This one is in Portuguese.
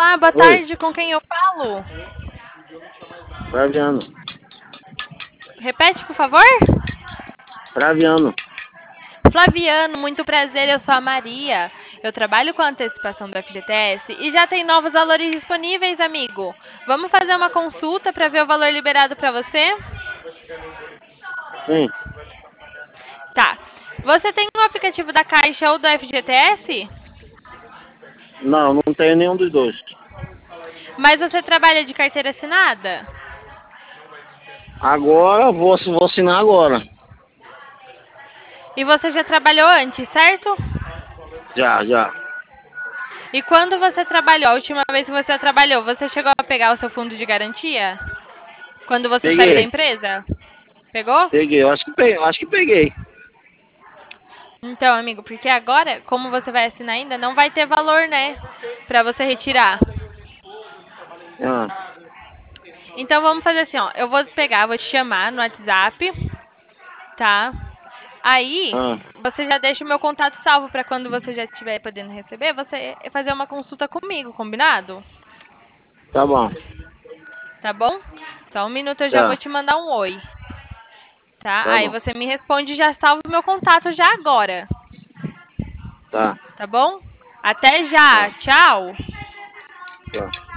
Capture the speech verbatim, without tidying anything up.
Olá, boa Oi, tarde, com quem eu falo? Flaviano. Repete, por favor. Flaviano. Flaviano, muito prazer, eu sou a Maria. Eu trabalho com a antecipação do F G T S e já tem novos valores disponíveis, amigo. Vamos fazer uma consulta para ver o valor liberado para você? Sim. Tá. Você tem o aplicativo da Caixa ou do F G T S? Não, não tenho nenhum dos dois. Mas você trabalha de carteira assinada? Agora, vou, vou assinar agora. E você já trabalhou antes, certo? Já, já. E quando você trabalhou, a última vez que você trabalhou, você chegou a pegar o seu fundo de garantia? Quando você saiu da Peguei, empresa? Pegou? peguei. Eu acho que peguei. Eu acho que peguei. Então, amigo, porque agora, como você vai assinar ainda, não vai ter valor, né? Pra você retirar. Ah, Então, vamos fazer assim, ó. Eu vou pegar, vou te chamar no WhatsApp, tá? Aí, ah, você já deixa o meu contato salvo pra quando você já estiver podendo receber, você fazer uma consulta comigo, combinado? tá bom. Tá bom? Só um minuto eu já vou Tá, te mandar um oi, tá? tá Aí bom. você me responde e já salva o meu contato já agora, Tá, tá bom? Até já, tá, tchau! tá.